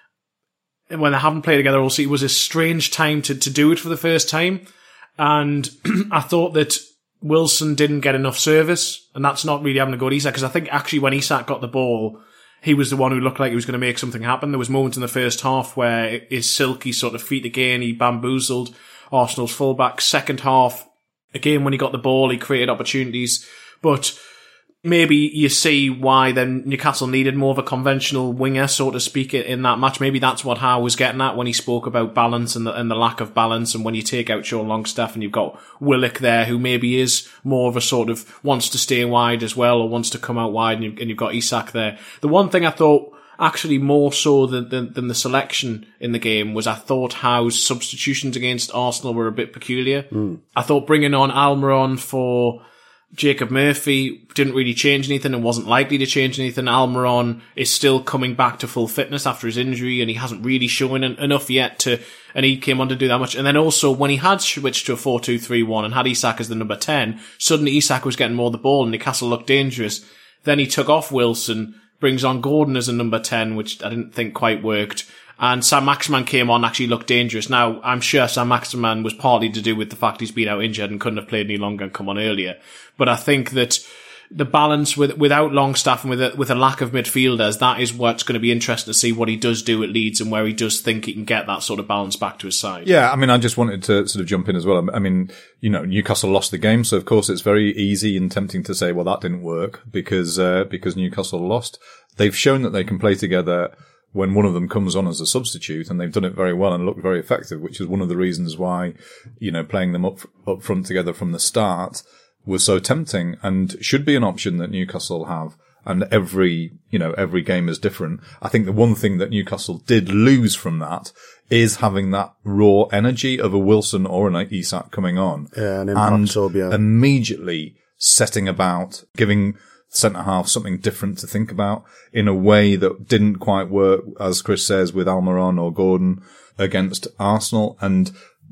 when they haven't played together all season, it was a strange time to do it for the first time. And I thought that Wilson didn't get enough service, and that's not really having a go at Isak, because I think actually when Isak got the ball, he was the one who looked like he was going to make something happen. There was moments in the first half where his silky sort of feet again, he bamboozled Arsenal's fullback. Second half, again, when he got the ball, he created opportunities. But maybe you see why then Newcastle needed more of a conventional winger, so to speak, in that match. Maybe that's what Howe was getting at when he spoke about balance and the lack of balance. And when you take out Sean Longstaff and you've got Willock there, who maybe is more of a sort of wants to stay wide as well, or wants to come out wide, and you've got Isak there. The one thing I thought actually more so than the selection in the game was I thought Howe's substitutions against Arsenal were a bit peculiar. I thought bringing on Almiron for Jacob Murphy didn't really change anything and wasn't likely to change anything. Almiron is still coming back to full fitness after his injury, and he hasn't really shown enough yet and he came on to do that much. And then also when he had switched to a 4-2-3-1 and had Isak as the number 10, suddenly Isak was getting more of the ball and Newcastle looked dangerous. Then he took off Wilson, brings on Gordon as a number 10, which I didn't think quite worked. And Saint-Maximin came on, actually looked dangerous. Now, I'm sure Saint-Maximin was partly to do with the fact he's been out injured and couldn't have played any longer and come on earlier. But I think that the balance without Longstaff and with a lack of midfielders, that is what's going to be interesting to see what he does do at Leeds and where he does think he can get that sort of balance back to his side. Yeah, I mean, I just wanted to sort of jump in as well. I mean, Newcastle lost the game, so of course it's very easy and tempting to say, well, that didn't work because Newcastle lost. They've shown that they can play together when one of them comes on as a substitute, and they've done it very well and looked very effective, which is one of the reasons why, playing them up front together from the start was so tempting and should be an option that Newcastle have. And every game is different. I think the one thing that Newcastle did lose from that is having that raw energy of a Wilson or an Isak coming on. Yeah, and immediately setting about giving centre-half something different to think about in a way that didn't quite work, as Chris says, with Almiron or Gordon against Arsenal. And,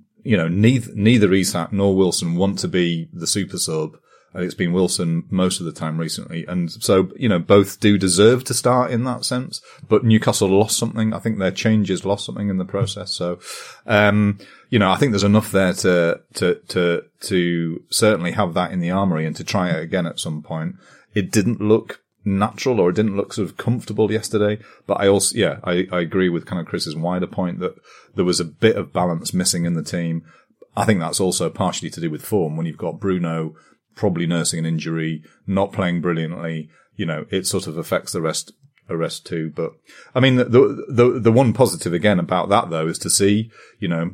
neither Isak nor Wilson want to be the super sub. It's been Wilson most of the time recently. And so, both do deserve to start in that sense. But Newcastle lost something. I think their changes lost something in the process. So, I think there's enough there to certainly have that in the armoury and to try it again at some point. It didn't look natural, or it didn't look sort of comfortable yesterday. But I also, I agree with kind of Chris's wider point that there was a bit of balance missing in the team. I think that's also partially to do with form. When you've got Bruno probably nursing an injury, not playing brilliantly, it sort of affects the rest too. But I mean, the one positive again about that though is to see,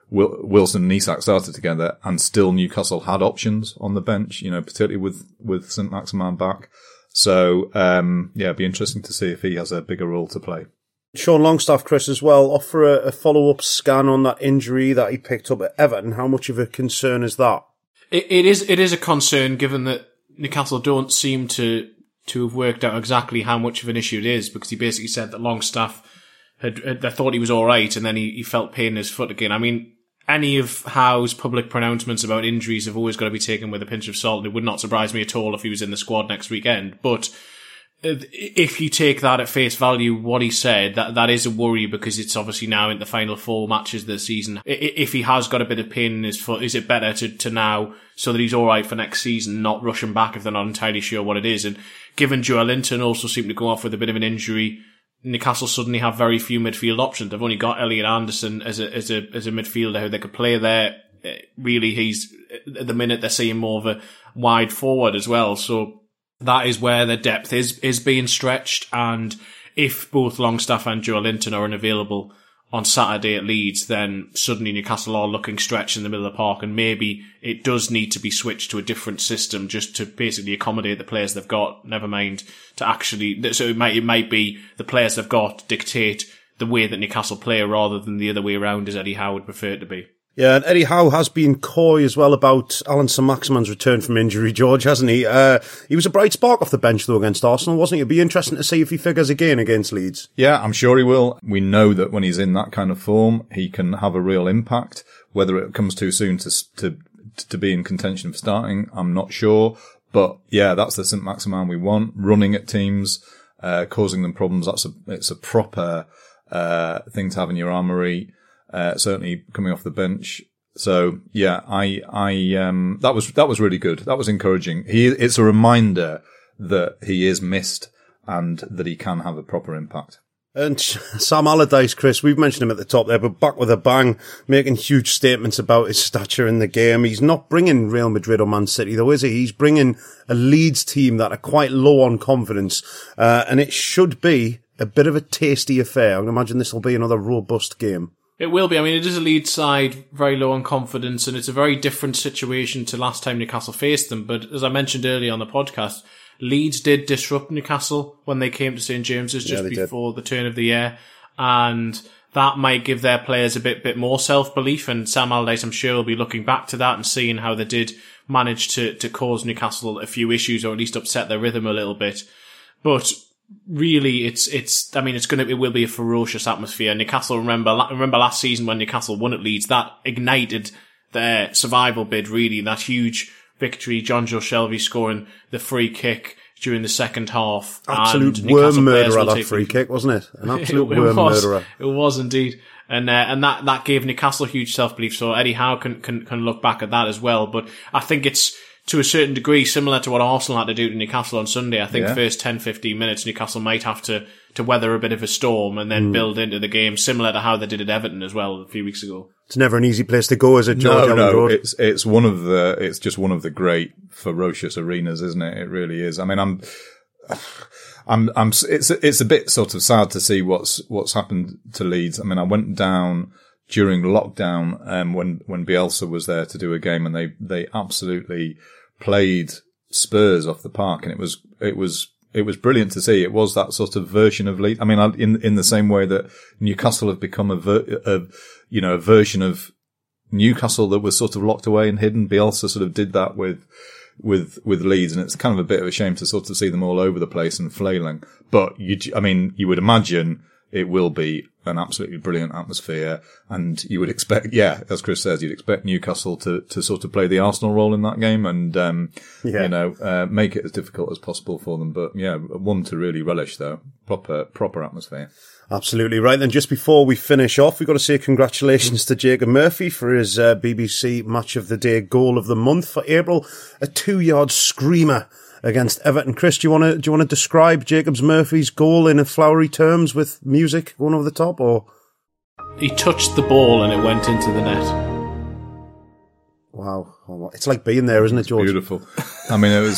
Wilson and Isak started together, and still Newcastle had options on the bench, particularly with St. Maximin back. So, it'd be interesting to see if he has a bigger role to play. Sean Longstaff, Chris, as well, offer a follow-up scan on that injury that he picked up at Everton. How much of a concern is that? It is a concern, given that Newcastle don't seem to have worked out exactly how much of an issue it is, because he basically said that Longstaff they thought he was all right, and then he felt pain in his foot again. I mean, any of Howe's public pronouncements about injuries have always got to be taken with a pinch of salt. It would not surprise me at all if he was in the squad next weekend. But if you take that at face value, what he said, that is a worry, because it's obviously now in the final 4 matches of the season. If he has got a bit of pain in his foot, is it better to now, so that he's all right for next season, not rush him back if they're not entirely sure what it is? And given Joelinton also seemed to go off with a bit of an injury, Newcastle suddenly have very few midfield options. They've only got Elliot Anderson as a midfielder who they could play there. Really, he's at the minute they're seeing more of a wide forward as well. So that is where the depth is being stretched. And if both Longstaff and Joelinton are unavailable on Saturday at Leeds, then suddenly Newcastle are looking stretched in the middle of the park, and maybe it does need to be switched to a different system just to basically accommodate the players they've got, never mind to actually, so it might be the players they've got dictate the way that Newcastle play rather than the other way around, as Eddie Howe would prefer it to be. Yeah, and Eddie Howe has been coy as well about Alan Saint-Maximin's return from injury, George, hasn't he? He was a bright spark off the bench, though, against Arsenal, wasn't he? It'd be interesting to see if he figures again against Leeds. Yeah, I'm sure he will. We know that when he's in that kind of form, he can have a real impact. Whether it comes too soon to be in contention for starting, I'm not sure. But yeah, that's the Saint-Maximin we want. Running at teams, causing them problems. It's a proper thing to have in your armoury. Certainly coming off the bench. So yeah, that was really good. That was encouraging. It's a reminder that he is missed and that he can have a proper impact. And Sam Allardyce, Chris, we've mentioned him at the top there, but back with a bang, making huge statements about his stature in the game. He's not bringing Real Madrid or Man City, though, is he? He's bringing a Leeds team that are quite low on confidence, and it should be a bit of a tasty affair. I can imagine this will be another robust game. It will be. I mean, it is a Leeds side, very low on confidence, and it's a very different situation to last time Newcastle faced them. But as I mentioned earlier on the podcast, Leeds did disrupt Newcastle when they came to St James's just before the turn of the year, and that might give their players a bit more self-belief. And Sam Allardyce, I'm sure, will be looking back to that and seeing how they did manage to cause Newcastle a few issues, or at least upset their rhythm a little bit. But really, it will be a ferocious atmosphere. Newcastle, remember last season when Newcastle won at Leeds, that ignited their survival bid, really. That huge victory, John Joe Shelby scoring the free kick during the second half. Absolute worm murderer, that free kick, wasn't it? An absolute worm murderer. It was indeed. And that gave Newcastle huge self-belief. So Eddie Howe can look back at that as well. But I think it's, to a certain degree, similar to what Arsenal had to do to Newcastle on Sunday. I think first 10-15 minutes, Newcastle might have to weather a bit of a storm and then build into the game, similar to how they did at Everton as well a few weeks ago. It's never an easy place to go, is it, George? No, it's just one of the great ferocious arenas, isn't it? It really is. I mean, it's a bit sort of sad to see what's happened to Leeds. I mean, I went down during lockdown, when Bielsa was there to do a game, and they absolutely played Spurs off the park, and it was brilliant to see. It was that sort of version of Leeds. I mean, in the same way that Newcastle have become a version of Newcastle that was sort of locked away and hidden. Bielsa sort of did that with Leeds, and it's kind of a bit of a shame to sort of see them all over the place and flailing. But you would imagine it will be an absolutely brilliant atmosphere, and you would expect, as Chris says, you'd expect Newcastle to sort of play the Arsenal role in that game and, make it as difficult as possible for them. But one to really relish though. Proper atmosphere. Absolutely right. Then just before we finish off, we've got to say congratulations to Jacob Murphy for his BBC Match of the Day goal of the month for April. A 2-yard screamer against Everton. Chris, do you want to describe Jacobs Murphy's goal in a flowery terms with music going over the top, or? He touched the ball and it went into the net. Wow. It's like being there, isn't it, George? Beautiful. I mean, it was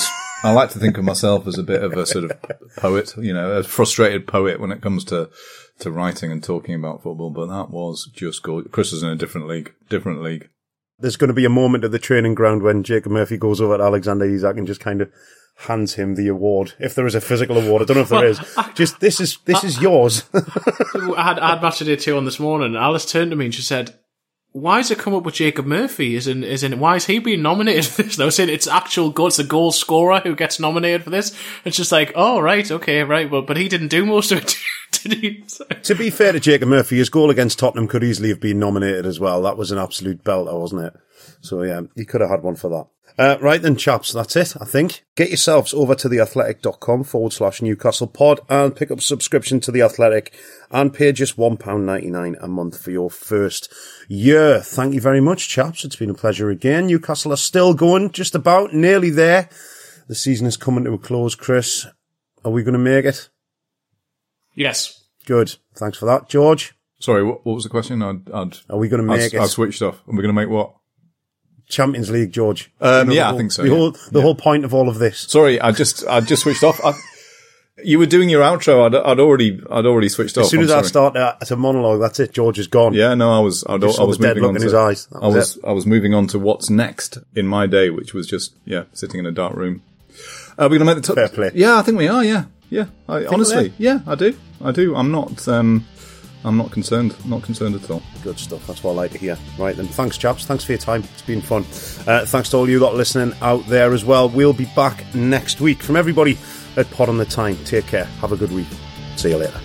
I like to think of myself as a bit of a sort of poet, a frustrated poet when it comes to writing and talking about football, but that was just good. Chris is in a different league. There's going to be a moment at the training ground when Jacob Murphy goes over to Alexander Isak and just kind of hands him the award. If there is a physical award, I don't know if there is. Just, this is yours. I had Match of Day 2 on this morning, and Alice turned to me and she said, why has it come up with Jacob Murphy? Why is he being nominated for this? And I was saying it's the goal scorer who gets nominated for this. It's just like, oh, right, okay, right. Well, but he didn't do most of it, did he? To be fair to Jacob Murphy, his goal against Tottenham could easily have been nominated as well. That was an absolute belter, wasn't it? So yeah, he could have had one for that. Right then, chaps, that's it, I think. Get yourselves over to theathletic.com/Newcastle pod and pick up a subscription to The Athletic and pay just £1.99 a month for your first year. Thank you very much, chaps. It's been a pleasure again. Newcastle are still going, just about, nearly there. The season is coming to a close, Chris. Are we going to make it? Yes. Good. Thanks for that. George? Sorry, what was the question? Are we going to make it? I switched off. Are we going to make what? Champions League, George. I think so. The whole point of all of this. Sorry, I just switched off. You were doing your outro. I'd already switched off. As soon as I start at a monologue, that's it. George is gone. Yeah, no, I was moving on in his eyes. I was moving on to what's next in my day, which was just sitting in a dark room. We're going to make the top. Fair play. Yeah, I think we are. Yeah. Honestly, yeah, I do. I'm not concerned. Not concerned at all. Good stuff. That's what I like to hear. Right then, thanks, chaps. Thanks for your time. It's been fun. Thanks to all you lot listening out there as well. We'll be back next week. From everybody at Pod on the Time, take care. Have a good week. See you later.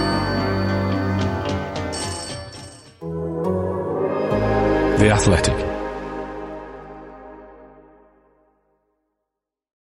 The Athletic.